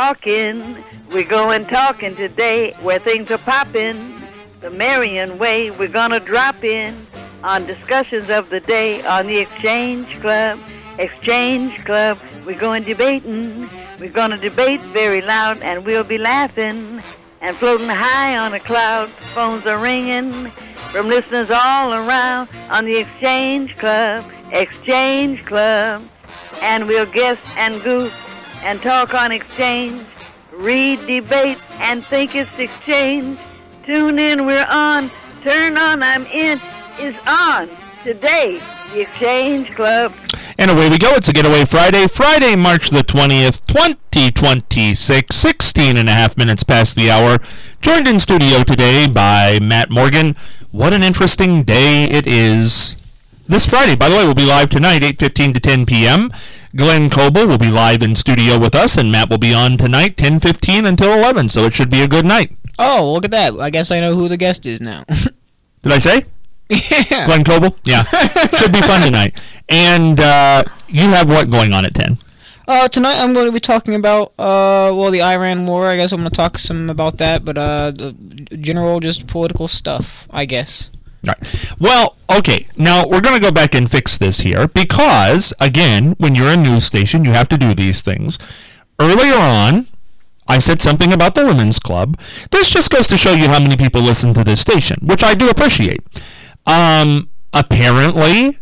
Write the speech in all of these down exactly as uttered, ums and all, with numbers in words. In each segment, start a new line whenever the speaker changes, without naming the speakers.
talking. We're going talking today where things are popping. The Marion way, we're going to drop in on discussions of the day on the Exchange Club. Exchange Club, we're going debating. We're going to debate very loud, and we'll be laughing and floating high on a cloud. Phones are ringing from listeners all around on the Exchange Club. Exchange Club. And we'll guess and goof and talk on exchange, read, debate, and think it's exchange. Tune in, we're on. Turn on, I'm in, is on. Today, the Exchange Club.
And away we go. It's a Getaway Friday. Friday, March the twentieth, twenty twenty-six, sixteen and a half minutes past the hour. Joined in studio today by Matt Morgan. What an interesting day it is. This Friday, by the way, we'll be live tonight, eight fifteen to ten p.m. Glenn Coble will be live in studio with us, and Matt will be on tonight, ten fifteen until eleven, so it should be a good night.
Oh, look at that. I guess I know who the guest is now.
Did I say?
Yeah.
Glenn Coble? Yeah. Should be fun tonight. And uh, you have what going on at ten?
Uh, tonight I'm going to be talking about, uh, well, the Iran war. I guess I'm going to talk some about that, but uh, the general just political stuff, I guess.
All right. Well, okay. Now, we're going to go back and fix this here because, again, when you're a news station, you have to do these things. Earlier on, I said something about the Women's Club. This just goes to show you how many people listen to this station, which I do appreciate. Um, apparently...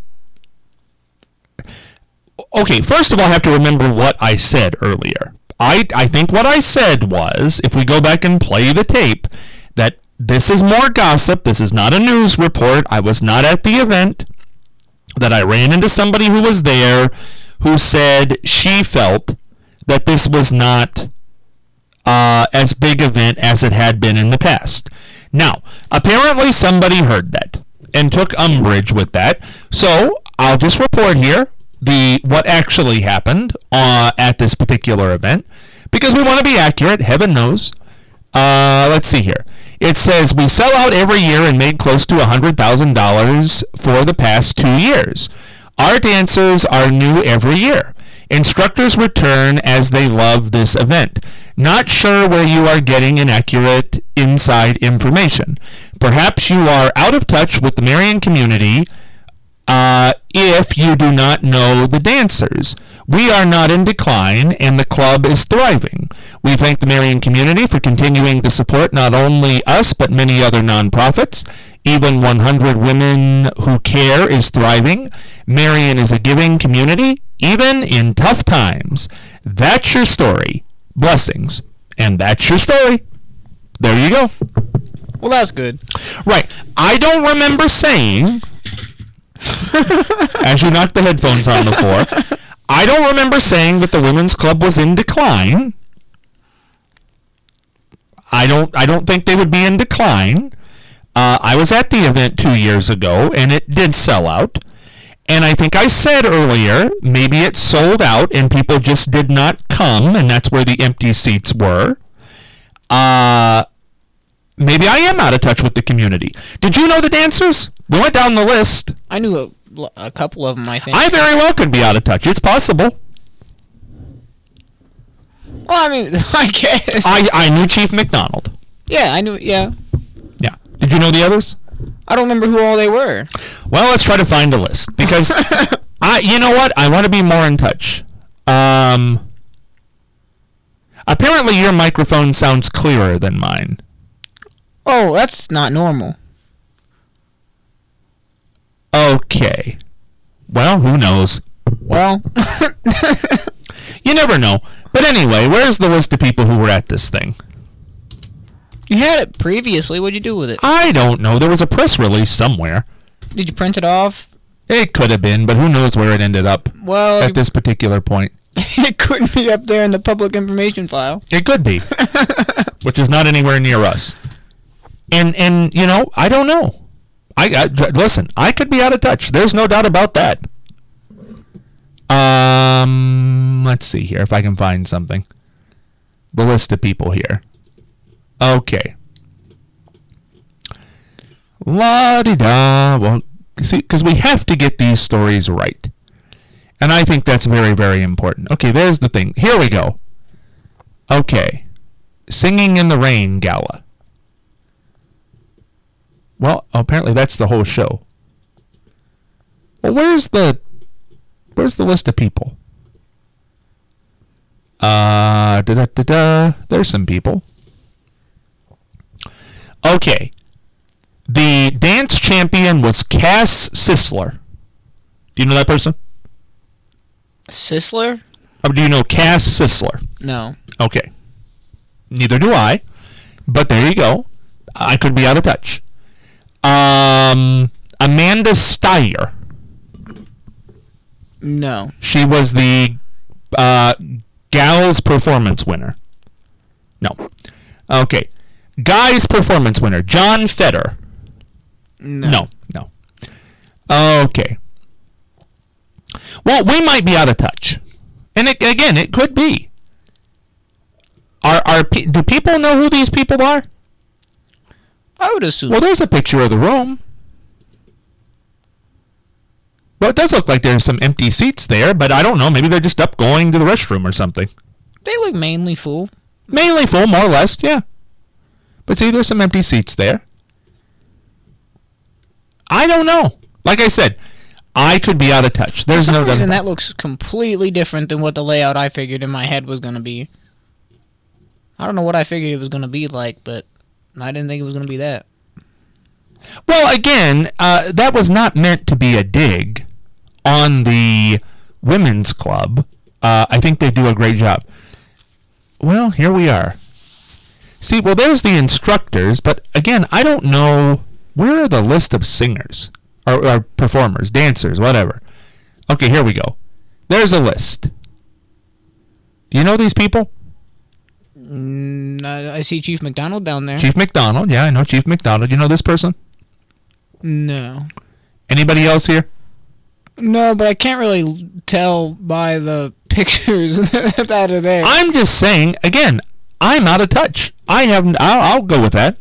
Okay, first of all, I have to remember what I said earlier. I, I think what I said was, if we go back and play the tape, that this is more gossip. This is not a news report. I was not at the event. That I ran into somebody who was there who said she felt that this was not uh, as big an event as it had been in the past. Now, apparently somebody heard that and took umbrage with that. So I'll just report here the what actually happened uh, at this particular event because we want to be accurate. Heaven knows. Uh, let's see here. It says, we sell out every year and made close to one hundred thousand dollars for the past two years. Our dancers are new every year. Instructors return as they love this event. Not sure where you are getting inaccurate inside information. Perhaps you are out of touch with the Marion community uh, if you do not know the dancers. We are not in decline, and the club is thriving. We thank the Marion community for continuing to support not only us, but many other nonprofits. Even one hundred Women Who Care is thriving. Marion is a giving community, even in tough times. That's your story. Blessings. And that's your story. There you go.
Well, that's good.
Right. I don't remember saying... as you knock the headphones on the floor, I don't remember saying that the Women's Club was in decline. I don't I don't think they would be in decline. Uh, I was at the event two years ago, and it did sell out. And I think I said earlier, maybe it sold out and people just did not come, and that's where the empty seats were. Uh, maybe I am out of touch with the community. Did you know the dancers? We went down the list.
I knew a, a couple of them, I think.
I very well could be out of touch. It's possible.
Well, I mean, I guess.
I, I knew Chief McDonald.
Yeah, I knew, yeah.
Yeah. Did you know the others?
I don't remember who all they were.
Well, let's try to find a list. Because, I, you know what? I want to be more in touch. Um, apparently your microphone sounds clearer than mine.
Oh, that's not normal.
Okay. Well, who knows?
Well,
you never know. But anyway, where's the list of people who were at this thing?
you had it previously. What'd you do with it?
I don't know. There was a press release somewhere.
Did you print it off?
It could have been, but who knows where it ended up
Well,
at this particular point.
It couldn't be up there in the public information file.
It could be, which is not anywhere near us. And, and you know, I don't know. I, I listen, I could be out of touch. There's no doubt about that. Um, let's see here if I can find something. The list of people here. Okay. La-di-da. Well, see, because we have to get these stories right. And I think that's very, very important. Okay, there's the thing. Here we go. Okay. Singing in the Rain Gala. Well, apparently that's the whole show. Well, where's the where's the list of people? Uh, da da da da. There's some people. Okay. The dance champion was Cass Sisler. Do you know that person?
Sisler?
Or do you know Cass Sisler?
No.
Okay. Neither do I. But there you go. I could be out of touch. Um, Amanda Steyer.
No.
She was the uh, Gals Performance winner. No. Okay. Guys Performance winner. John Feder.
No.
No. No. Okay. Well, we might be out of touch. And it, again, it could be. Are are pe- do people know who these people are?
I would assume.
Well, there's a picture of the room. Well, it does look like there's some empty seats there, but I don't know. Maybe they're just up going to the restroom or something.
They look mainly full.
Mainly full, more or less, yeah. But see, there's some empty seats there. I don't know. Like I said, I could be out of touch. There's
For some
no
reason that looks completely different than what the layout I figured in my head was going to be. I don't know what I figured it was going to be like, but I didn't think it was going to be that.
Well, again, uh, that was not meant to be a dig on the women's club. Uh, I think they do a great job. Well, here we are. See, well, there's the instructors, but again, I don't know, where are the list of singers? Or, or performers, dancers, whatever. Okay, here we go. There's a list. Do you know these people?
Mm, I, I see Chief McDonald down there.
Chief McDonald, yeah, I know Chief McDonald. You know this person?
No.
Anybody else here?
No, but I can't really tell by the pictures that are there.
I'm just saying, again, I'm out of touch. I haven't, I'll, I'll go with that.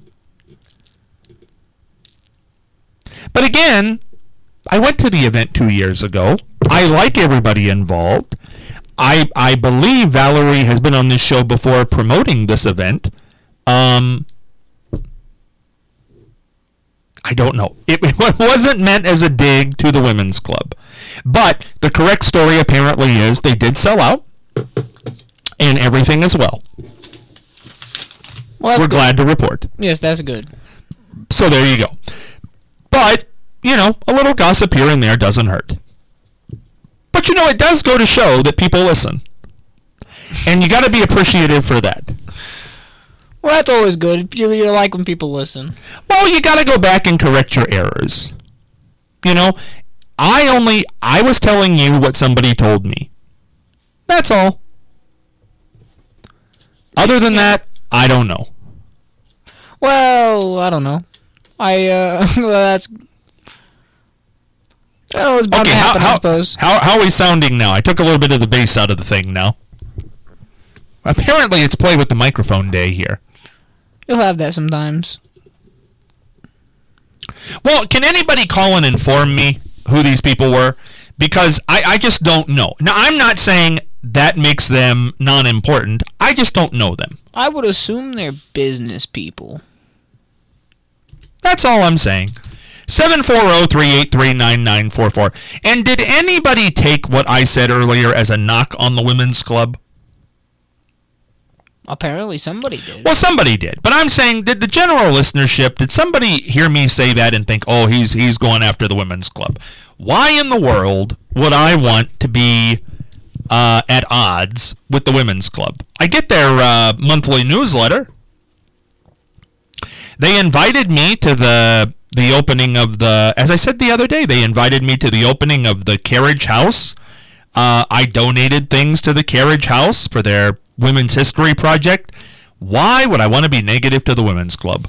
But again, I went to the event two years ago. I like everybody involved. I I believe Valerie has been on this show before promoting this event. Um, I don't know. It, it wasn't meant as a dig to the women's club. But the correct story apparently is they did sell out, and everything is well.
Well,
We're
good.
glad to report.
Yes, that's good.
So there you go. But, you know, a little gossip here and there doesn't hurt. But, you know, it does go to show that people listen. And you got to be appreciative for that.
Well, that's always good. You, you like when people listen.
Well, you got to go back and correct your errors. You know, I only, I was telling you what somebody told me. That's all. Other than that, I don't know.
Well, I don't know. I, uh, well, that's... Oh, it's bound
Okay,
to
how,
happen,
how,
I suppose.
how, how are we sounding now? I took a little bit of the bass out of the thing now. Apparently it's play with the microphone day here.
You'll have that sometimes.
Well, can anybody call and inform me who these people were? Because I, I just don't know. Now, I'm not saying that makes them non-important. I just don't know them.
I would assume they're business people.
That's all I'm saying. seven four zero, three eight three, nine nine four four. And did anybody take what I said earlier as a knock on the women's club?
Apparently somebody did.
Well, somebody did. But I'm saying, did the general listenership, did somebody hear me say that and think, oh, he's he's going after the women's club? Why in the world would I want to be uh, at odds with the women's club? I get their uh, monthly newsletter. They invited me to the the opening of the, as I said the other day, they invited me to the opening of the Carriage House. Uh, I donated things to the Carriage House for their Women's History Project. Why would I want to be negative to the women's club?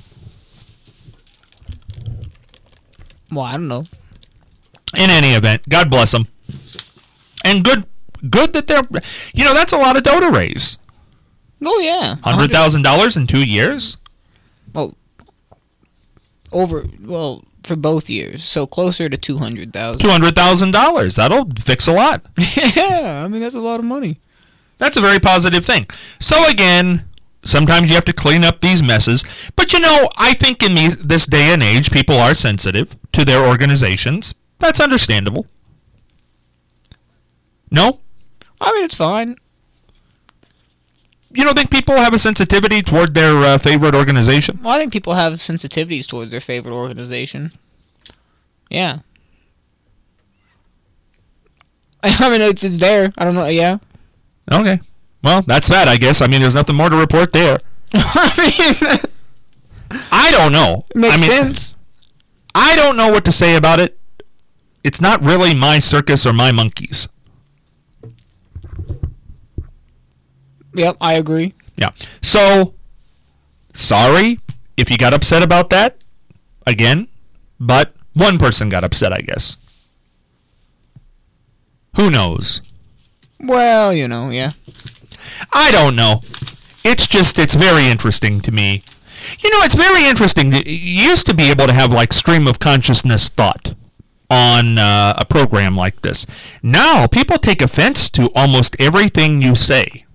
Well, I don't know.
In any event, God bless them. And good good that they're, you know, that's a lot of dough to raise.
Oh, yeah.
one hundred thousand dollars in two years?
Oh, over, well, for both years. So closer to two hundred thousand
two hundred thousand dollars. That'll fix a lot.
Yeah, I mean, that's a lot of money.
That's a very positive thing. So again, sometimes you have to clean up these messes. But you know, I think in these, this day and age, people are sensitive to their organizations. That's understandable. No?
I mean, it's fine.
You don't think people have a sensitivity toward their uh, favorite organization?
Well, I think people have sensitivities towards their favorite organization. Yeah. I mean, it's, it's there. I don't know, yeah.
Okay. Well, that's that, I guess. I mean, there's nothing more to report there.
I
mean... I don't know.
Makes
I mean,
sense.
I don't know what to say about it. It's not really my circus or my monkeys.
Yep, I agree.
Yeah. So, sorry if you got upset about that. Again. But one person got upset, I guess. Who knows?
Well, you know, yeah.
I don't know. It's just, it's very interesting to me. You know, it's very interesting. You used to be able to have, like, stream of consciousness thought on uh, a program like this. Now, people take offense to almost everything you say.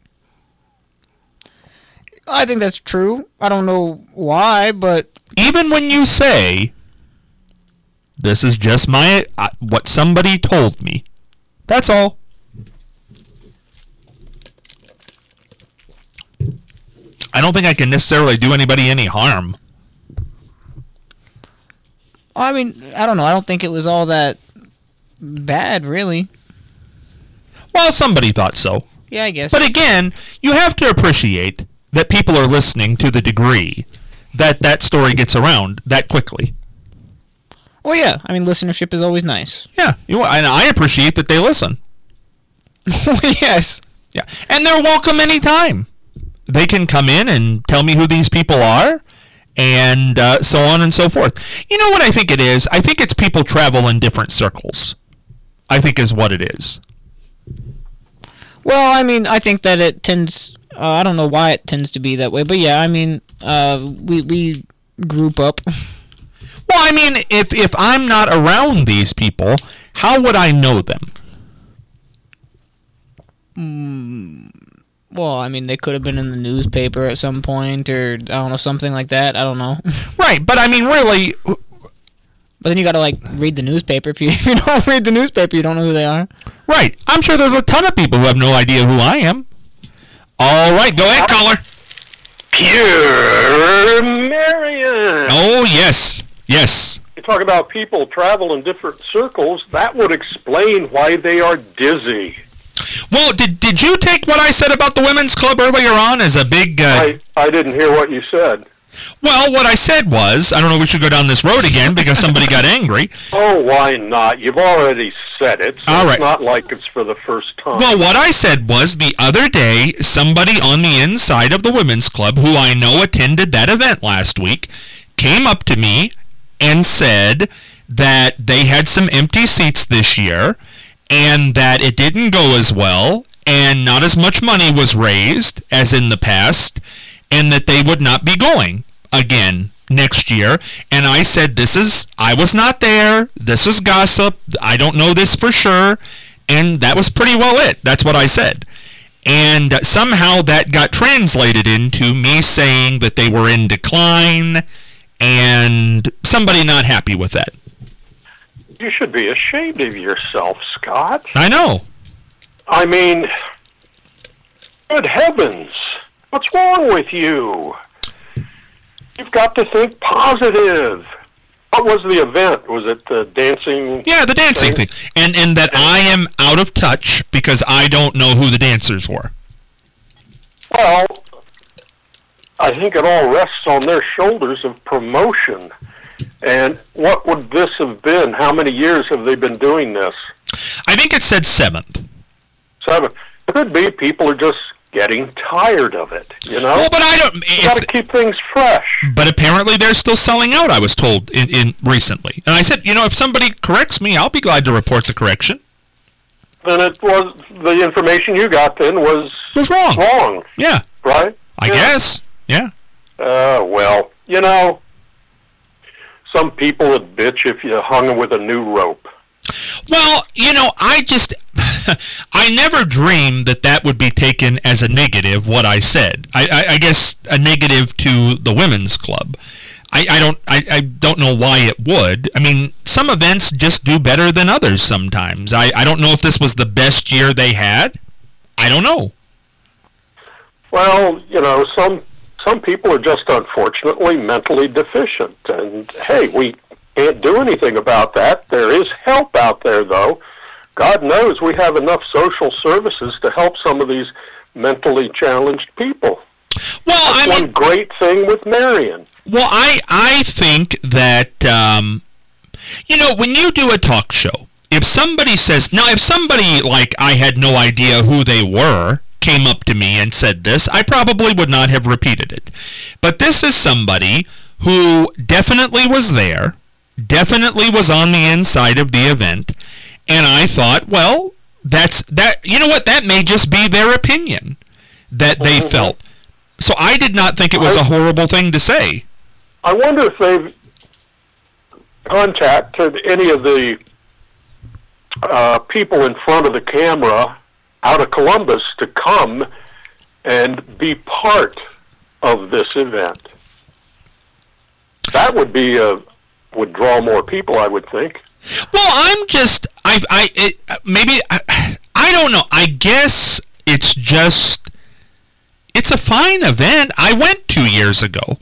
I think that's true. I don't know why, but...
Even when you say, this is just my, uh, what somebody told me. That's all. I don't think I can necessarily do anybody any harm.
I mean, I don't know. I don't think it was all that bad, really.
Well, somebody thought so.
Yeah, I guess.
But again, you have to appreciate that people are listening to the degree that that story gets around that quickly.
Well, yeah. I mean, listenership is always nice.
Yeah, you know, and I appreciate that they listen.
Yes.
Yeah, and they're welcome anytime. They can come in and tell me who these people are, and uh, so on and so forth. You know what I think it is? I think it's people travel in different circles. I think is what it is.
Well, I mean, I think that it tends... Uh, I don't know why it tends to be that way, but yeah, I mean, uh, we we group up.
Well, I mean, if if I'm not around these people, how would I know them?
Mm, well, I mean, they could have been in the newspaper at some point, or, I don't know, something like that. I don't know.
Right, but I mean, really...
But then you gotta, like, read the newspaper. If you, if you don't read the newspaper, you don't know who they are.
Right. I'm sure there's a ton of people who have no idea who I am. All right, go ahead, caller.
Pure Marion.
Oh, yes. Yes.
You talk about people travel in different circles. That would explain why they are dizzy.
Well, did did you take what I said about the women's club earlier on as a big... Uh,
I, I didn't hear what you said.
Well, what I said was, I don't know if we should go down this road again because somebody got angry.
Oh, why not? You've already said it, so
All right.
It's not like it's for the first time.
Well, what I said was the other day, somebody on the inside of the women's club who I know attended that event last week came up to me and said that they had some empty seats this year and that it didn't go as well and not as much money was raised as in the past and that they would not be going again next year. And I said, this is, I was not there. This is gossip. I don't know this for sure. And that was pretty well it. That's what I said. And somehow that got translated into me saying that they were in decline and somebody not happy with that.
You should be ashamed of yourself, Scott.
I know.
I mean, good heavens. What's wrong with you? You've got to think positive. What was the event? Was it the dancing?
Yeah, the dancing thing. thing. And and that I am out of touch because I don't know who the dancers were.
Well, I think it all rests on their shoulders of promotion. And what would this have been? How many years have they been doing this?
I think it said seventh.
Seven. Could be people are just getting tired of it, you know?
Well, but I don't...
You got to keep things fresh.
But apparently they're still selling out, I was told, in, in recently. And I said, you know, if somebody corrects me, I'll be glad to report the correction.
Then it was... The information you got then was...
was wrong.
Wrong.
Yeah.
Right?
I
yeah.
guess. Yeah.
Uh, well, you know, some people would bitch if you hung them with a new rope.
Well, you know, I just... I never dreamed that that would be taken as a negative, what I said. I, I, I guess a negative to the women's club. I, I don't I, I don't know why it would. I mean, some events just do better than others sometimes. I, I don't know if this was the best year they had. I don't know.
Well, you know, some some people are just unfortunately mentally deficient. And, hey, we can't do anything about that. There is help out there, though. God knows we have enough social services to help some of these mentally challenged people.
Well,
That's
I mean,
one great thing with Marion.
Well, I, I think that, um, you know, when you do a talk show, if somebody says, now if somebody, like, I had no idea who they were, came up to me and said this, I probably would not have repeated it. But this is somebody who definitely was there, definitely was on the inside of the event, and I thought, well, that's, that, you know what, that may just be their opinion that they mm-hmm. felt. So I did not think it was a horrible thing to say.
I wonder if they've contacted any of the uh, people in front of the camera out of Columbus to come and be part of this event. That would be a, would draw more people, I would think.
Well, I'm just I I it, maybe I, I don't know. I guess it's just it's a fine event. I went two years ago.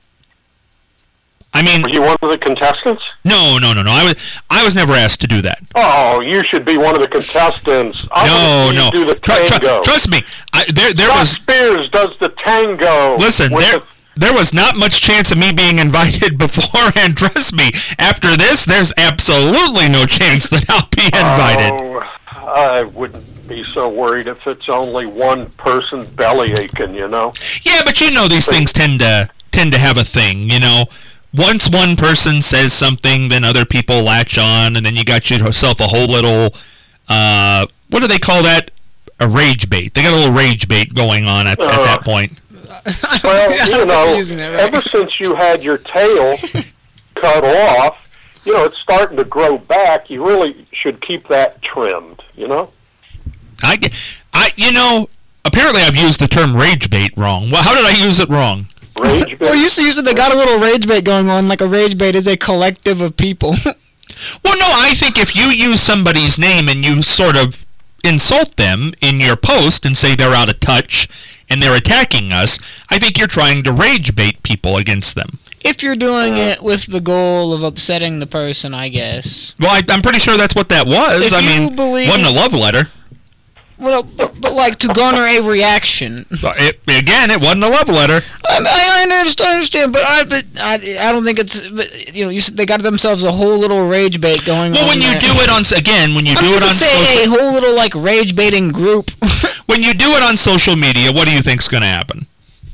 I mean,
were you one of the contestants?
No, no, no, no. I was I was never asked to do that.
Oh, you should be one of the contestants. I
no, no.
Do the
Tr-
tango.
Tr- trust me. I, there, there
Scott
was.
Spears does the tango.
Listen, there,
the,
there was not much chance of me being invited beforehand. Trust me. After this, there's absolutely no chance that I'll be invited.
Oh, I wouldn't be so worried if it's only one person belly aching. You know.
Yeah, but you know these things tend to tend to have a thing. You know. Once one person says something, then other people latch on, and then you got yourself a whole little, uh, what do they call that? A rage bait. They got a little rage bait going on at, uh, at that point.
Well, you know, that, right? Ever since you had your tail cut off, you know, it's starting to grow back. You really should keep that trimmed, you know?
I, I, you know, apparently I've used the term rage bait wrong. Well, how did I use it wrong?
Rage bait.
Well, you said they got a little rage bait going on, like a rage bait is a collective of people.
Well, no, I think if you use somebody's name and you sort of insult them in your post and say they're out of touch and they're attacking us, I think you're trying to rage bait people against them.
If you're doing uh, it with the goal of upsetting the person, I guess.
Well, I, I'm pretty sure that's what that was.
If
I
you
mean,
believe...
wasn't a love letter.
Well, but, but like to garner a reaction.
It, again, it wasn't a love letter.
I, I, I understand, understand, but I, but I, I don't think it's. But, you know, you, they got themselves a whole little rage bait going
well,
on.
Well, when you
there.
do it on again, when you
I
do
mean,
it on
say
social,
a whole little like rage baiting group.
When you do it on social media, what do you think's going to happen?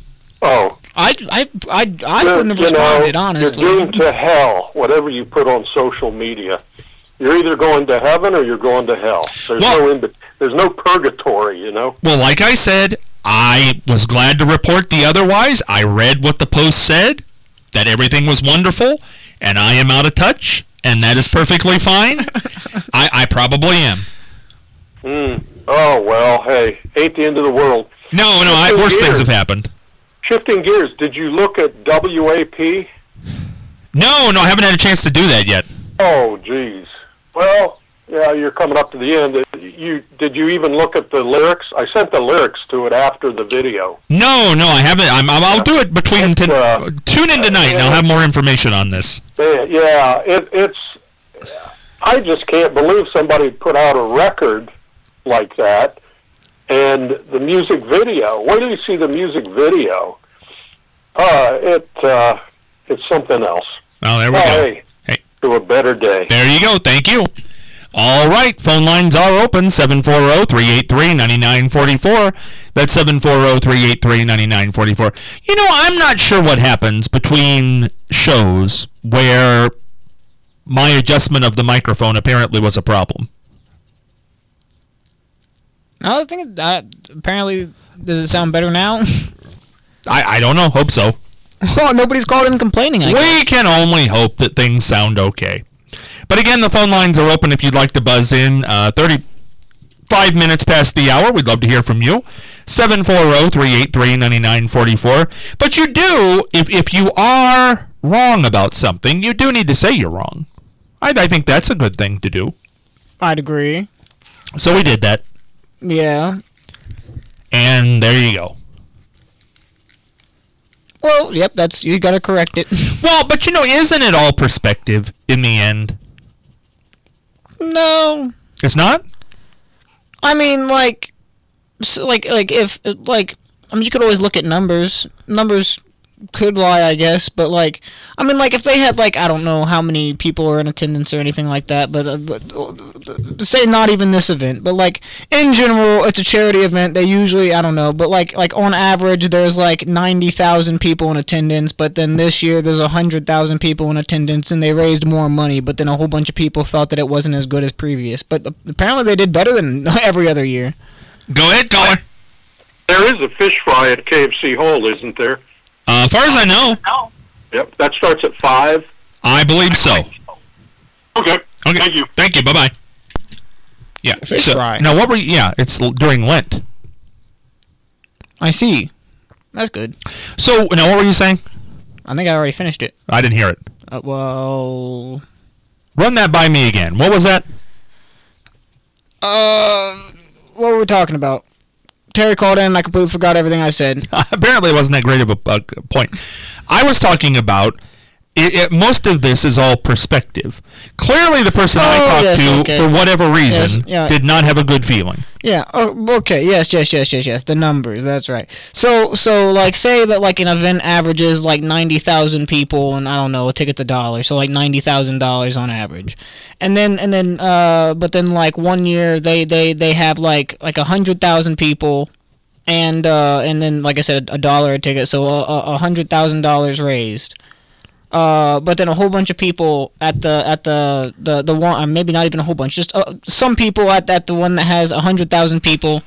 Oh,
I, I, I, I wouldn't have
you
responded
know,
honestly.
You're doomed to hell. Whatever you put on social media, you're either going to heaven or you're going to hell. There's
well,
no in between. There's no purgatory, you know?
Well, like I said, I was glad to report the otherwise. I read what the post said, that everything was wonderful, and I am out of touch, and that is perfectly fine. I, I probably am.
Mm. Oh, well, hey, ain't the end of the world.
No, no, I, worse things have happened.
Shifting gears, did you look at W A P?
No, no, I haven't had a chance to do that yet.
Oh, geez. Well... Yeah, you're coming up to the end. You did you even look at the lyrics? I sent the lyrics to it after the video.
No, no, I haven't. I'm, I'll do it between. T- uh, tune in tonight, and I'll have more information on this.
Yeah, it, it's. I just can't believe somebody put out a record like that, and the music video. Where do you see the music video? Uh, it uh, it's something else.
Oh, there we
oh,
go.
Hey, hey, to a better day.
There you go. Thank you. All right, phone lines are open, seven four zero, three eight three, nine nine four four. That's seven four zero, three eight three, nine nine four four. You know, I'm not sure what happens between shows where my adjustment of the microphone apparently was a problem.
I think that apparently, does it sound better now?
I, I don't know. Hope so.
Well, nobody's called in complaining, I
we
guess.
We can only hope that things sound okay. But again, the phone lines are open if you'd like to buzz in. Uh, thirty, five minutes past the hour. We'd love to hear from you. seven four zero, three eight three, nine nine four four. But you do, if, if you are wrong about something, you do need to say you're wrong. I, I think that's a good thing to do.
I'd agree.
So we did that.
Yeah.
And there you go.
Well, yep, that's you got to correct it.
Well, but you know, isn't it all perspective in the end?
No.
It's not?
I mean, like, so, like, like if, like, I mean, you could always look at numbers. Numbers could lie, I guess, but like, I mean, like, if they had, like, I don't know how many people are in attendance or anything like that, but, uh, but uh, say not even this event, but like, in general, it's a charity event. They usually, I don't know, but like, like on average, there's like ninety thousand people in attendance, but then this year there's one hundred thousand people in attendance, and they raised more money, but then a whole bunch of people felt that it wasn't as good as previous, but apparently they did better than every other year.
Go ahead, caller.
There is a fish fry at K F C Hall, isn't there?
Uh, as far as I know.
Yep, that starts at five.
I believe so.
Okay.
Okay.
Thank you.
Thank you. Bye-bye. Yeah.
Fish
so,
fry.
Now, what were you... Yeah, it's l- during Lent.
I see. That's good.
So, now, what were you saying?
I think I already finished it.
I didn't hear it.
Uh, well...
Run that by me again. What was that?
Uh... What were we talking about? Terry called in, and I completely forgot everything I said.
Apparently, it wasn't that great of a, a point. I was talking about... It, it, most of this is all perspective. Clearly, the person I
Oh,
talked
yes,
to,
okay.
for whatever reason,
Yes, yeah.
did not have a good feeling.
Yeah. Oh, okay. Yes. Yes. Yes. Yes. Yes. The numbers. That's right. So, so like, say that like an event averages like ninety thousand people, and I don't know, a ticket's a dollar, so like ninety thousand dollars on average, and then and then uh, but then like one year they they they have like like a hundred thousand people, and uh, and then like I said, a dollar a ticket, so a a hundred thousand dollars raised. Uh, but then a whole bunch of people at the at the the the one, uh, maybe not even a whole bunch, just uh, some people at at the one that has a hundred thousand people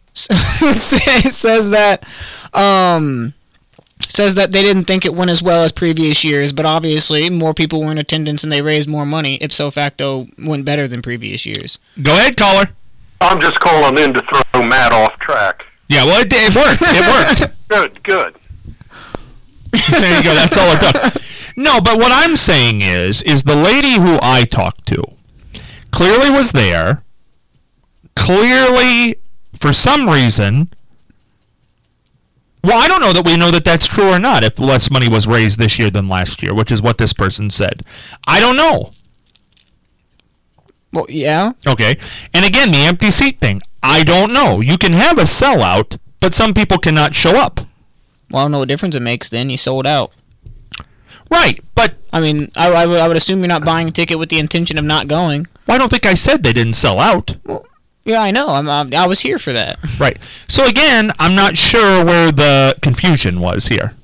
says that um says that they didn't think it went as well as previous years, but obviously more people were in attendance and they raised more money. Ipso facto, went better than previous years.
Go ahead, caller.
I'm just calling in to throw Matt off track.
Yeah, well, it, it worked. It worked.
Good, good.
There you go. That's all it took. No, but what I'm saying is, is the lady who I talked to clearly was there, clearly, for some reason, well, I don't know that we know that that's true or not, if less money was raised this year than last year, which is what this person said. I don't know.
Well, yeah.
Okay. And again, the empty seat thing. I don't know. You can have a sellout, but some people cannot show up.
Well, I don't know what difference it makes then. You sold out.
Right, but...
I mean, I, I, would, I would assume you're not buying a ticket with the intention of not going.
Well, I don't think I said they didn't sell out.
Well, yeah, I know. I'm, I'm, I was here for that.
Right. So again, I'm not sure where the confusion was here.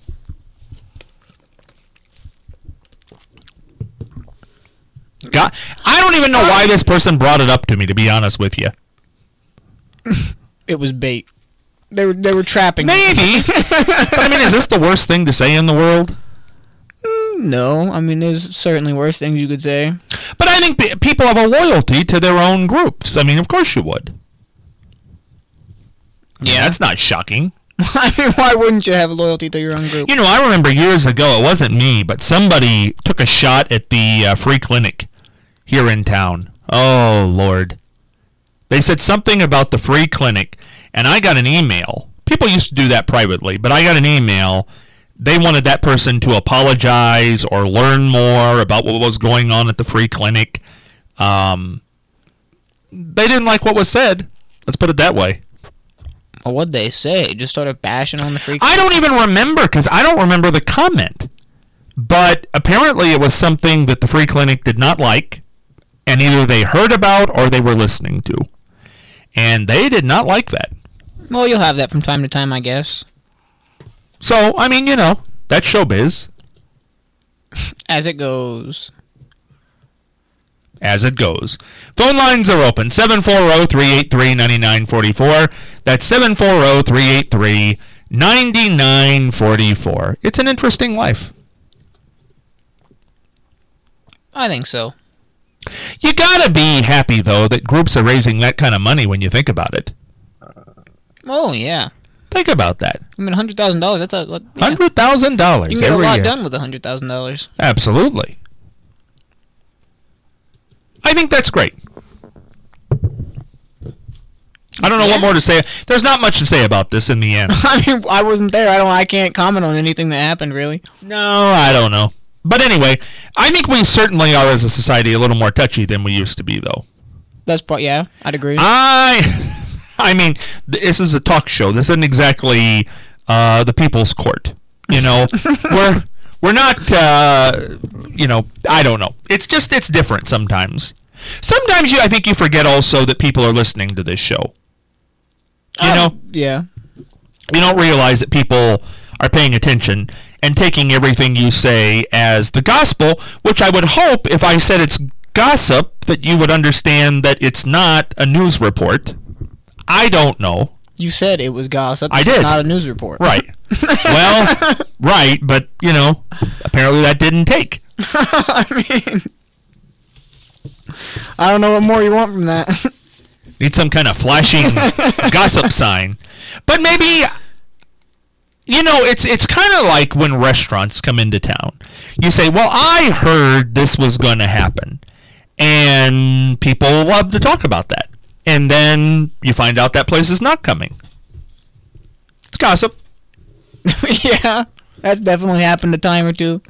God, I don't even know why this person brought it up to me, to be honest with you.
It was bait. They were they were trapping me.
Maybe. But I mean, is this the worst thing to say in the world?
No, I mean, there's certainly worse things you could say.
But I think pe- people have a loyalty to their own groups. I mean, of course you would. I mean,
Yeah.
that's not shocking.
I mean, why wouldn't you have loyalty to your own group?
You know, I remember years ago, it wasn't me, but somebody took a shot at the uh, free clinic here in town. Oh, Lord. They said something about the free clinic, and I got an email. People used to do that privately, but I got an email. They wanted that person to apologize or learn more about what was going on at the free clinic. Um, they didn't like what was said. Let's put it that way.
Well, what'd they say? Just started bashing on the free
I don't even remember, because I don't remember the comment. But apparently it was something that the free clinic did not like, and either they heard about or they were listening to. And they did not like that.
Well, you'll have that from time to time, I guess.
So, I mean, you know, that's showbiz.
As it goes.
As it goes. Phone lines are open. seven four zero, three eight three, nine nine four four. That's seven four zero, three eight three, nine nine four four. It's an interesting life.
I think so.
You gotta be happy, though, that groups are raising that kind of money when you think about it.
Oh, yeah.
Think about that.
I mean, one hundred thousand dollars, that's a... Yeah.
one hundred thousand dollars
You can get a
every
lot
year.
done with one hundred thousand dollars.
Absolutely. I think that's great. I don't know
Yeah.
what more to say. There's not much to say about this in the end.
I mean, I wasn't there. I don't. I can't comment on anything that happened, really.
No, I don't know. But anyway, I think we certainly are as a society a little more touchy than we used to be, though.
That's part. Yeah, I'd agree.
I, I mean, this is a talk show. This isn't exactly uh, the people's court. You know, we're we're not. Uh, you know, I don't know. It's just it's different sometimes. Sometimes you, I think you forget also that people are listening to this show. You
Uh,
know,
yeah.
you don't realize that people are paying attention and taking everything you say as the gospel, which I would hope if I said it's gossip that you would understand that it's not a news report. I don't know.
You said it was gossip.
I
This is
did.
not a news report.
Right. Well, right, but, you know, apparently that didn't take.
I mean, I don't know what more you want from that.
Need some kind of flashing gossip sign. But maybe, you know, it's it's kind of like when restaurants come into town. You say, well, I heard this was going to happen. And people love to talk about that. And then you find out that place is not coming. It's gossip.
Yeah, that's definitely happened a time or two.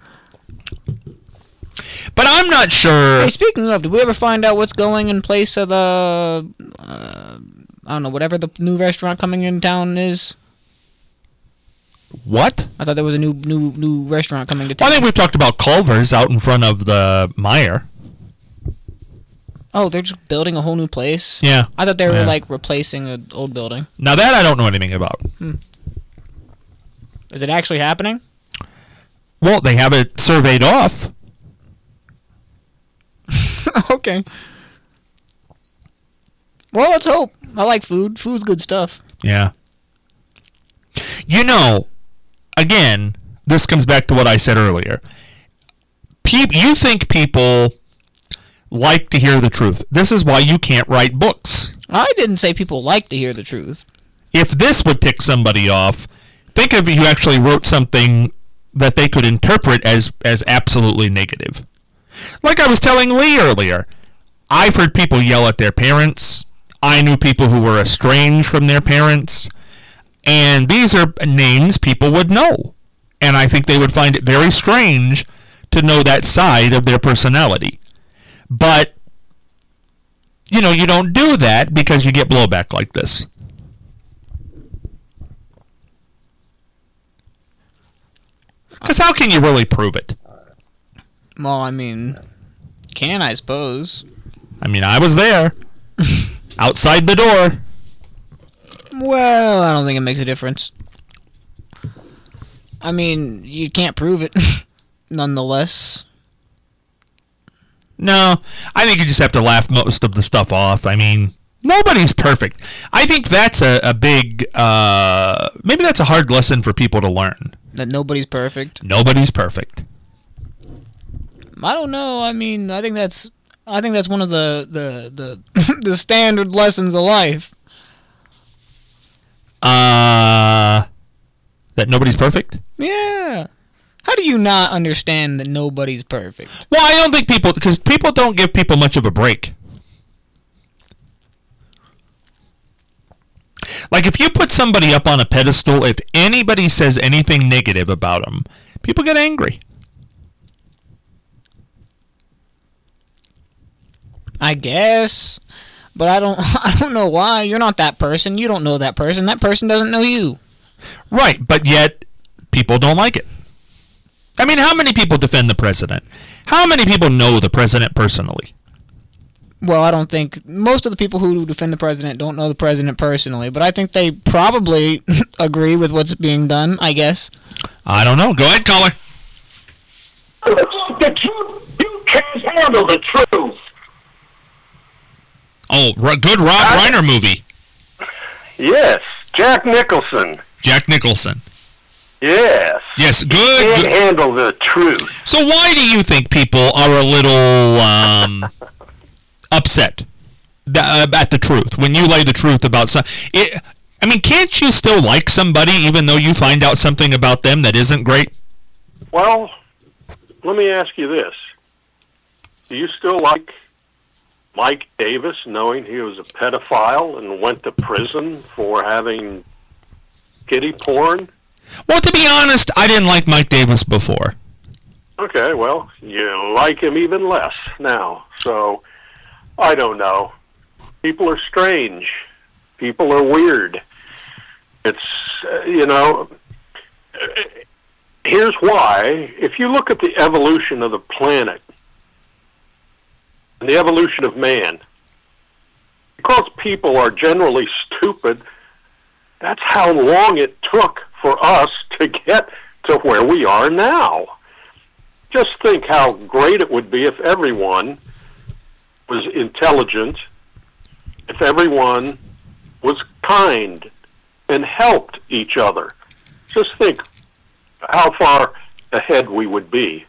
But I'm not sure.
Hey, speaking of, did we ever find out what's going in place of the, uh, I don't know, whatever the new restaurant coming in town is?
What?
I thought there was a new new new restaurant coming to
Well,
town.
I think we've talked about Culver's out in front of the Meyer.
Oh, they're just building a whole new place?
Yeah.
I thought they were,
Yeah.
like, replacing an old building.
Now that I don't know anything about.
Is it actually happening?
Well, they have it surveyed off.
Okay. Well, let's hope. I like food. Food's good stuff.
Yeah. You know, again, this comes back to what I said earlier. Peop- you think people like to hear the truth. This is why you can't write books.
I didn't say people like to hear the truth.
If this would tick somebody off, think if you actually wrote something that they could interpret as, as absolutely negative. Like I was telling Lee earlier, I've heard people yell at their parents. I knew people who were estranged from their parents. And these are names people would know. And I think they would find it very strange to know that side of their personality. But, you know, you don't do that because you get blowback like this. Because how can you really prove it?
Well, I mean, can I suppose?
I mean, I was there. Outside the door.
Well, I don't think it makes a difference. I mean, you can't prove it, nonetheless.
No, I think you just have to laugh most of the stuff off. I mean, nobody's perfect. I think that's a, a big, uh, maybe that's a hard lesson for people to learn.
That nobody's perfect.
Nobody's perfect.
I don't know. I mean, I think that's, I think that's one of the the the, the standard lessons of life.
Uh, that nobody's perfect?
Yeah. How do you not understand that nobody's perfect?
Well, I don't think people, because people don't give people much of a break. Like, if you put somebody up on a pedestal, if anybody says anything negative about them, people get angry.
I guess, but I don't. I don't know why. You're not that person. You don't know that person. That person doesn't know you.
Right, but yet people don't like it. I mean, how many people defend the president? How many people know the president personally?
Well, I don't think most of the people who defend the president don't know the president personally, but I think they probably agree with what's being done. I guess.
I don't know. Go ahead, caller.
The truth. You can't handle the truth.
Oh, r- good Rob Reiner movie.
Yes, Jack Nicholson.
Jack Nicholson.
Yes.
Yes, good.
Can't
good.
handle the truth.
So why do you think people are a little, um, upset th- uh, at the truth when you lay the truth about some. It, I mean, can't you still like somebody even though you find out something about them that isn't great?
Well, let me ask you this. Do you still like Mike Davis, knowing he was a pedophile and went to prison for having kiddie porn?
Well, to be honest, I didn't like Mike Davis before.
Okay, well, you like him even less now. So, I don't know. People are strange. People are weird. It's, uh, you know, uh, here's why. If you look at the evolution of the planet and the evolution of man, because people are generally stupid, that's how long it took for us to get to where we are now. Just think how great it would be if everyone was intelligent, if everyone was kind and helped each other. Just think how far ahead we would be.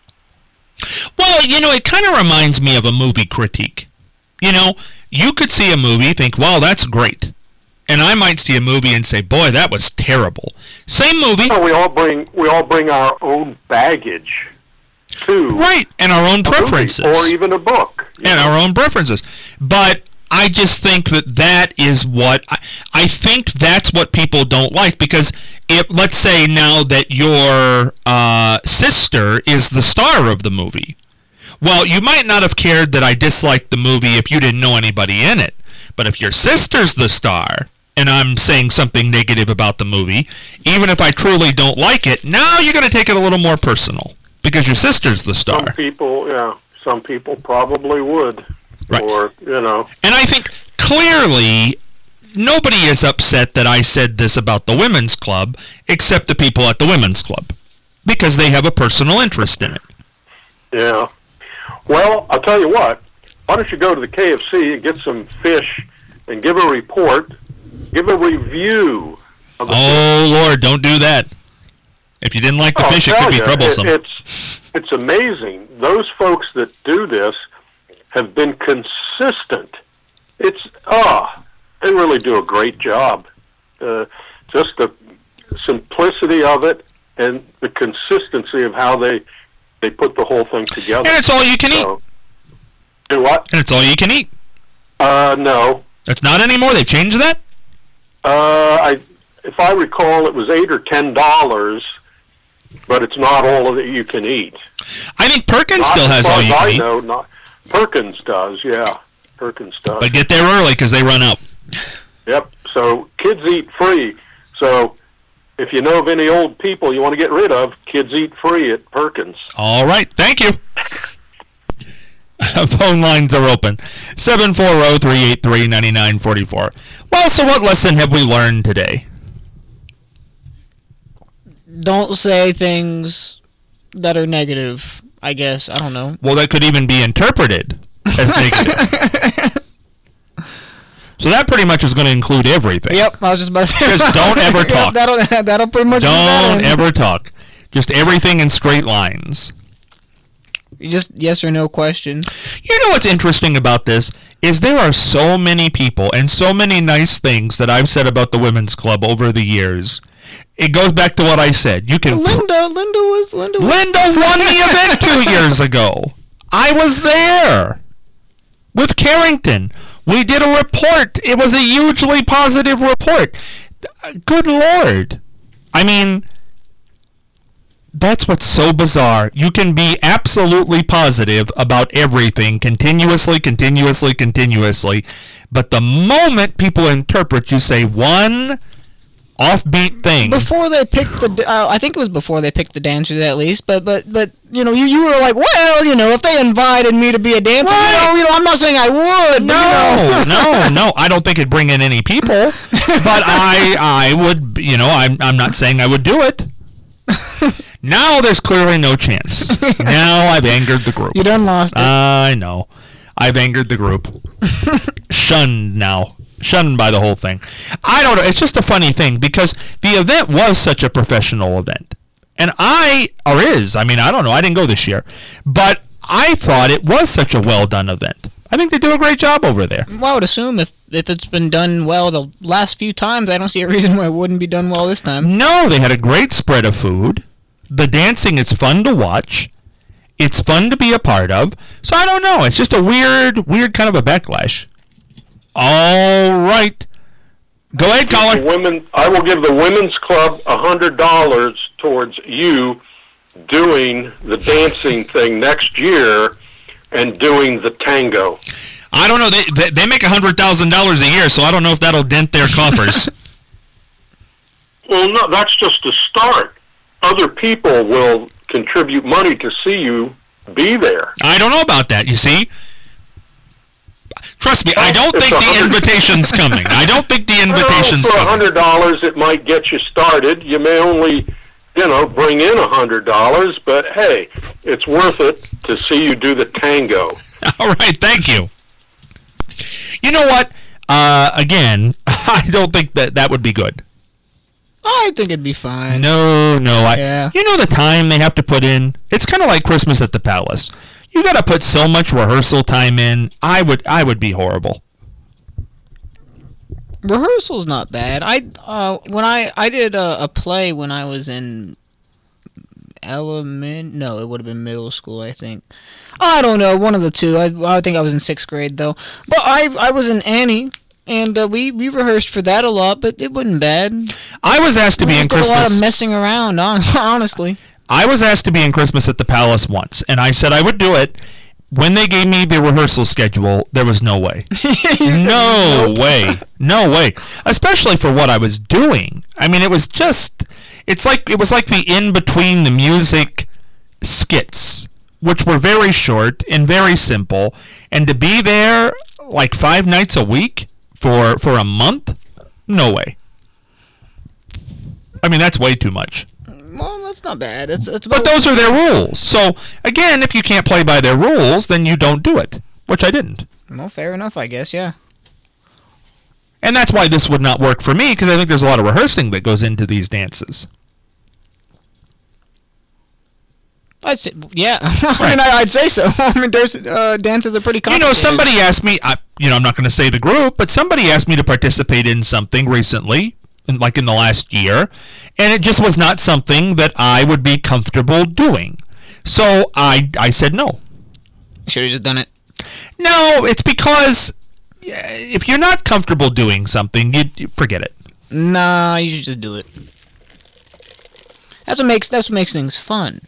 Well, you know, it kind of reminds me of a movie critique. You know, you could see a movie, think, wow, that's great. And I might see a movie and say, boy, that was terrible. Same movie.
Well, we all bring we all bring our own baggage to
right, and our own preferences.
Or even a book.
And know? our own preferences. But I just think that that is what, I, I think that's what people don't like, because if, let's say now that your uh, sister is the star of the movie, well, you might not have cared that I disliked the movie if you didn't know anybody in it, but if your sister's the star, and I'm saying something negative about the movie, even if I truly don't like it, now you're going to take it a little more personal, because your sister's the star.
Some people, yeah, some people probably would.
Right.
Or, you know.
And I think clearly nobody is upset that I said this about the women's club except the people at the women's club, because they have a personal interest in it.
Yeah. Well, I'll tell you what. Why don't you go to the K F C and get some fish and give a report, give a review of the
Oh,
fish.
Lord, don't do that. If you didn't like the
I'll
fish, it
tell
could be
you,
troublesome.
It, it's, it's amazing. Those folks that do this have been consistent. It's, ah, they really do a great job. Uh, just the simplicity of it and the consistency of how they they put the whole thing together.
And it's all you can
so, eat. Do what?
And it's all you can eat.
Uh, no.
It's not anymore? They've changed that?
Uh, I, if I recall, it was eight or ten dollars, but it's not all that you can eat.
I think Perkins
Not
still
as
has
far
all
as
you can
I
eat.
know, not, Perkins does, yeah. Perkins does.
But get there early because they run out.
Yep. So kids eat free. So if you know of any old people you want to get rid of, kids eat free at Perkins.
All right. Thank you. Phone lines are open. seven four zero, three eight three, nine nine four four. Well, so what lesson have we learned today?
Don't say things that are negative, I guess. I don't know.
Well, that could even be interpreted as negative. So that pretty much is going to include everything.
Yep, I was just about to say.
Just don't ever talk.
Yep, that'll, that'll pretty much
Don't
be
ever talk. Just everything in straight lines.
Just yes or no questions.
You know what's interesting about this is there are so many people and so many nice things that I've said about the women's club over the years. It goes back to what I said. You can
Linda, Linda was Linda. Was,
Linda won the event two years ago. I was there with Carrington. We did a report. It was a hugely positive report. Good Lord. I mean, that's what's so bizarre. You can be absolutely positive about everything continuously, continuously, continuously, but the moment people interpret, you say one offbeat thing.
Before they picked the, uh, I think it was before they picked the dancers at least. But but but you know, you, you were like, well, you know, if they invited me to be a dancer,
Right.
you, know, you know, I'm not saying I would.
No,
but, you know.
no, no. I don't think it'd bring in any people, but I, I would, you know, I'm, I'm not saying I would do it. Now there's clearly no chance. Now I've angered the group.
You done lost it.
I know. I've angered the group. Shunned now. Shunned by the whole thing. I don't know. It's just a funny thing because the event was such a professional event. And I, or is, I mean, I don't know. I didn't go this year. But I thought it was such a well-done event. I think they do a great job over there.
Well, I would assume if, if it's been done well the last few times, I don't see a reason why it wouldn't be done well this time.
No, they had a great spread of food. The dancing is fun to watch. It's fun to be a part of. So I don't know. It's just a weird, weird kind of a backlash. All right. Go ahead,
The
caller.
women, I will give the women's club a hundred dollars towards you doing the dancing thing next year and doing the tango.
I don't know. They they, they make one hundred thousand dollars a year, so I don't know if that'll dent their coffers.
Well, no, that's just a start. Other people will contribute money to see you be there.
I don't know about that, you see. Trust me, I don't
It's
think
a
the
hundred-
invitation's coming. I don't think the invitation's
Well, for a
coming.
hundred dollars, it might get you started. You may only, you know, bring in a hundred dollars, but hey, it's worth it to see you do the tango.
All right, thank you. You know what? Uh, again, I don't think that that would be good.
I think it'd be fine.
No, no. I,
Yeah.
You know the time they have to put in? It's kind of like Christmas at the Palace. You got to put so much rehearsal time in. I would I would be horrible.
Rehearsal's not bad. I uh when I I did a, a play when I was in element. No, it would have been middle school, I think. I don't know, one of the two. I I think I was in sixth grade though. But I I was in Annie, and uh, we we rehearsed for that a lot, but it wasn't bad.
I was asked to
We
be in
just did a lot
Christmas.
of messing around, hon- honestly.
I was asked to be in Christmas at the Palace once, and I said I would do it. When they gave me the rehearsal schedule, there was no way. No way. No way. Especially for what I was doing. I mean, it was just, it's like, it was like the in-between the music skits, which were very short and very simple. And to be there like five nights a week for, for a month? No way. I mean, that's way too much.
Well, that's not bad. It's it's
But
about
those are their rules. So, again, if you can't play by their rules, then you don't do it, which I didn't.
well, fair enough, I guess. Yeah.
And that's why this would not work for me, because I think there's a lot of rehearsing that goes into these dances.
I'd say, yeah. I mean, I, I'd say so. I mean, there's uh, dances are pretty
You know,
complicated.
somebody asked me, I, you know, I'm not going to say the group, but somebody asked me to participate in something recently, in, like in the last year, and it just was not something that I would be comfortable doing. So I, I said no.
Should have just done it.
No, it's because yeah, if you're not comfortable doing something, you, you forget it.
Nah, you should just do it. That's what makes that's what makes things fun.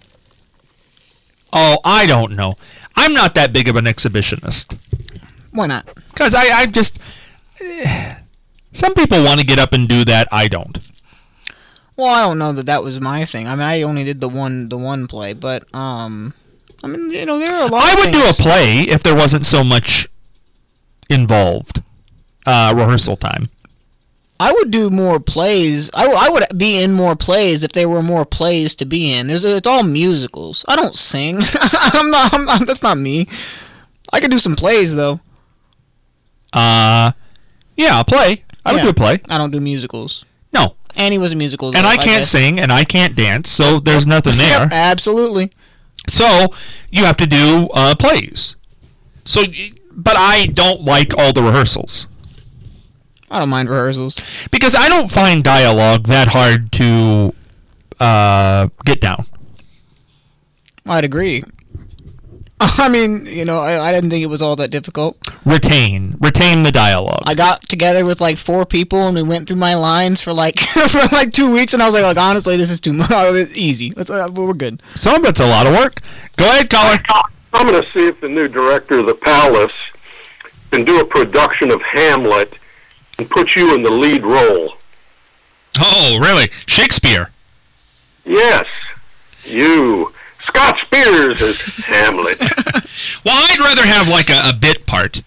Oh, I don't know. I'm not that big of an exhibitionist.
Why not?
Because I, I just... eh, some people want to get up and do that. I don't.
Well, I don't know that that was my thing. I mean, I only did the one the one play, but um, I mean, you know, there are a lot.
I
of
would do a
things-
play if there wasn't so much involved. Uh, rehearsal time.
I would do more plays. I, I would be in more plays if there were more plays to be in. There's it's all musicals. I don't sing. I'm not. I'm not. That's not me. I could do some plays though.
Uh, yeah, a play. I would
Yeah.
do a play.
I don't do musicals.
No.
Annie was a musical.
And
though,
I can't
guess.
sing, and I can't dance, so there's nothing there.
Yep, absolutely.
So you have to do uh, plays. So, y- but I don't like all the rehearsals
I don't mind rehearsals.
because I don't find dialogue that hard to uh, get down.
I'd agree. I mean, you know, I, I didn't think it was all that difficult.
Retain, retain the dialogue.
I got together with like four people and we went through my lines for like for like two weeks, and I was like, like honestly, this is too much. It's easy. Let's, uh, we're good.
Some of it's a lot of work. Go ahead, caller.
I'm going to see if the new director of the Palace can do a production of Hamlet and put you in the lead role.
Oh, really? Shakespeare.
Yes, you. Scott Spears is Hamlet.
Well, I'd rather have like a, a bit part.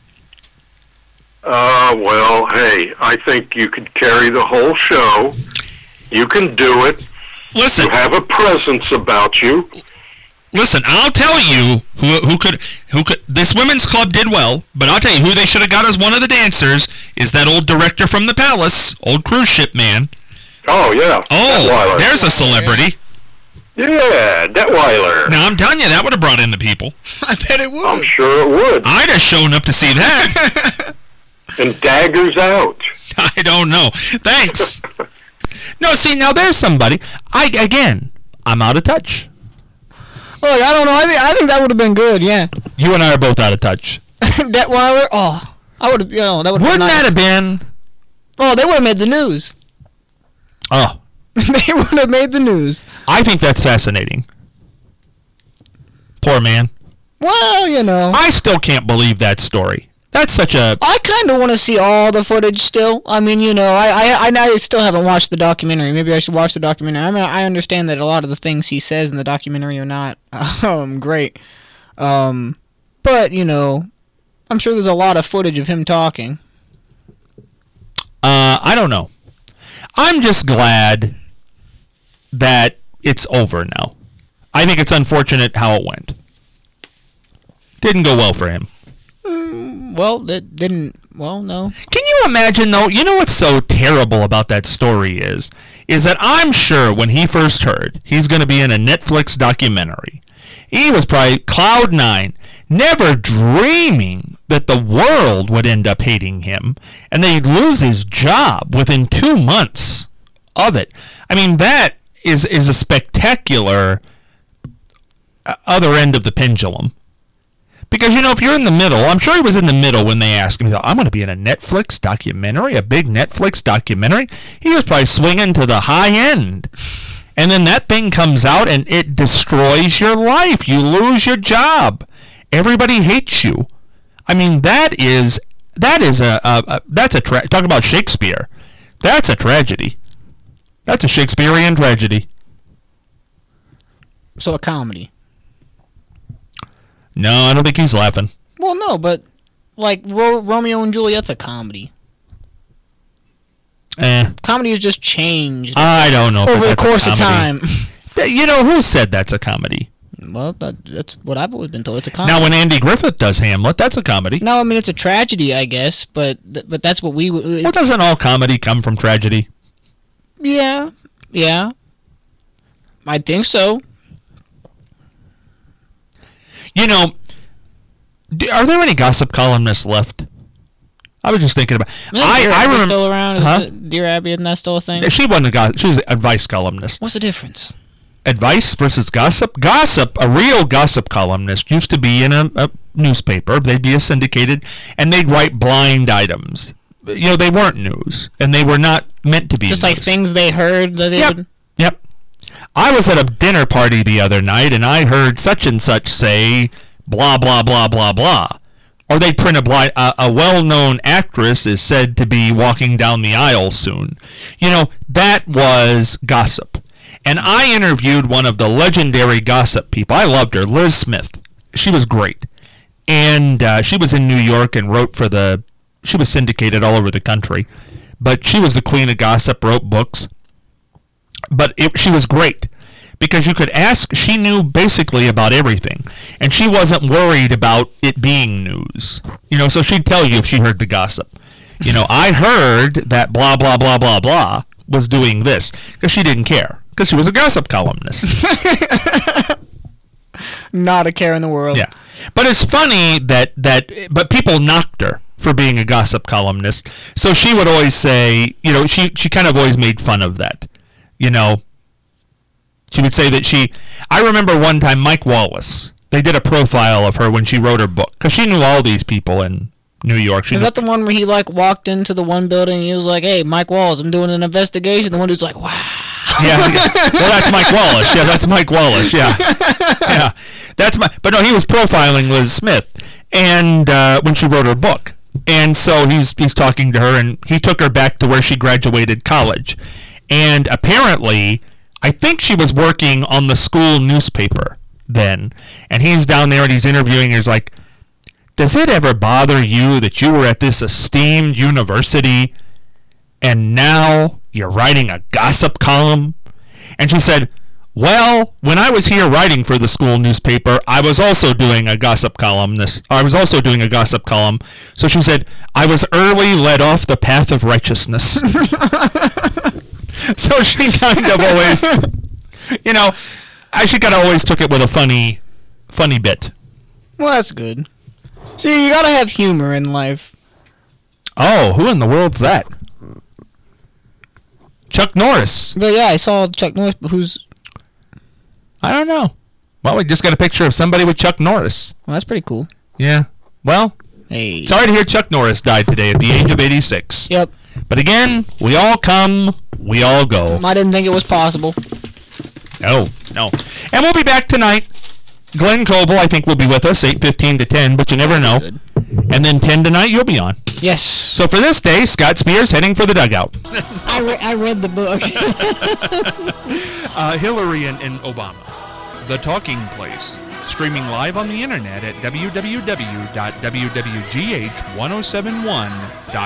Uh, well, hey, I think you could carry the whole show. You can do it.
Listen,
You have a presence about you.
listen. I'll tell you who who could who could. This women's club did well, but I'll tell you who they should have got as one of the dancers is that old director from the Palace, old cruise ship man.
Oh, yeah.
Oh,
Well, I-
there's a celebrity.
Yeah, Detweiler.
Now, I'm telling you, that would have brought in the people.
I bet it would.
I'm sure it would.
I'd have shown up to see that.
And daggers out.
I don't know. Thanks. No, see, now there's somebody. I Again, I'm out of touch.
Look, I don't know. I think I think that would have been good. Yeah.
You and I are both out of touch.
Detweiler. Oh, I would have. You know, that would.
Wouldn't
nice.
that have been?
Oh, they would have made the news.
Oh.
They would have made the news.
I think that's fascinating. Poor man.
Well, you know.
I still can't believe that story. That's such a...
I kind of want to see all the footage still. I mean, you know, I, I, I, I still haven't watched the documentary. Maybe I should watch the documentary. I mean, I understand that a lot of the things he says in the documentary are not um, great. Um, but, you know, I'm sure there's a lot of footage of him talking.
Uh, I don't know. I'm just glad that it's over now. I think it's unfortunate how it went. Didn't go well for him.
Mm, well, it didn't. Well, no.
Can you imagine, though? You know what's so terrible about that story is, is that I'm sure when he first heard he's going to be in a Netflix documentary, he was probably cloud nine, never dreaming that the world would end up hating him, and that he'd lose his job within two months of it. I mean, that is is a spectacular other end of the pendulum. Because, you know, if you're in the middle, I'm sure he was in the middle when they asked him, I'm going to be in a Netflix documentary, a big Netflix documentary. He was probably swinging to the high end. And then that thing comes out and it destroys your life. You lose your job. Everybody hates you. I mean, that is, that is a, a, a that's a, tra- talk about Shakespeare. That's a tragedy. That's a Shakespearean tragedy.
So a comedy.
No, I don't think he's laughing.
Well, no, but like Ro- Romeo and Juliet's a comedy.
Eh.
Comedy has just changed
I don't know.
over the
If
course
that's
of
a
time.
comedy. You know, who said that's a comedy?
Well, that, that's what I've always been told. It's a comedy.
Now, when Andy Griffith does Hamlet, that's a comedy.
No, I mean it's a tragedy, I guess, but th- but that's what we. W-
Well, doesn't all comedy come from tragedy?
yeah, yeah. I think so.
You know, do, are there any gossip columnists left? I was just thinking about.
Isn't
I
Dear
I
Abby
remember.
still around? Is
Huh?
it Dear Abby, isn't that still a thing?
She wasn't a gossip. She was an advice columnist.
What's the difference?
Advice versus gossip. Gossip. A real gossip columnist used to be in a, a newspaper. They'd be a syndicated, and they'd write blind items. You know, they weren't news, and they were not meant to be.
Just
news.
like things they heard that they
Yep.
would.
Yep. I was at a dinner party the other night, and I heard such and such say blah blah blah blah blah. Or they print a blind, uh, a well-known actress is said to be walking down the aisle soon. You know, that was gossip. And I interviewed one of the legendary gossip people. I loved her, Liz Smith. She was great. And uh, she was in New York and wrote for the, she was syndicated all over the country. But she was the queen of gossip, wrote books. But it, she was great. Because you could ask, she knew basically about everything. And she wasn't worried about it being news. You know, so she'd tell you if she heard the gossip. You know, I heard that blah, blah, blah, blah, blah was doing this. Because she didn't care. Because she was a gossip columnist.
Not a care in the world.
Yeah. But it's funny that, that, but people knocked her for being a gossip columnist. So she would always say, you know, she, she kind of always made fun of that. You know, she would say that she, I remember one time Mike Wallace, they did a profile of her when she wrote her book, because she knew all these people in New York. She
Is
knew,
that the one where he like walked into the one building and he was like, "Hey, Mike Wallace, I'm doing an investigation." The one dude's like, "Wow."
yeah, yeah. Well, that's Mike Wallace. Yeah, that's Mike Wallace. Yeah, yeah, that's my. But no, he was profiling Liz Smith, and uh, when she wrote her book, and so he's he's talking to her, and he took her back to where she graduated college, and apparently, I think she was working on the school newspaper then, and he's down there and he's interviewing her. He's like, does it ever bother you that you were at this esteemed university and now you're writing a gossip column? And she said, well, when I was here writing for the school newspaper, I was also doing a gossip column. This I was also doing a gossip column. So she said, I was early led off the path of righteousness. So she kind of always, you know, I should kind of always took it with a funny, funny bit.
Well, that's good. See, you gotta have humor in life.
Oh, who in the world's that? Chuck Norris.
But yeah, I saw Chuck Norris, but who's...
I don't know. Well, we just got a picture of somebody with Chuck Norris.
Well, that's pretty cool.
Yeah. Well,
hey.
Sorry to hear Chuck Norris died today at the age of eighty-six.
Yep.
But again, we all come, we all go.
I didn't think it was possible.
No, no. And we'll be back tonight. Glenn Coble, I think, will be with us, eight fifteen to ten, but you never know.
Good.
And then ten tonight, you'll be on.
Yes.
So for this day, Scott Spears heading for the dugout.
I, re- I read the book.
uh, Hillary and, and Obama. The Talking Place. Streaming live on the internet at w w w dot w w g h ten seventy-one dot com.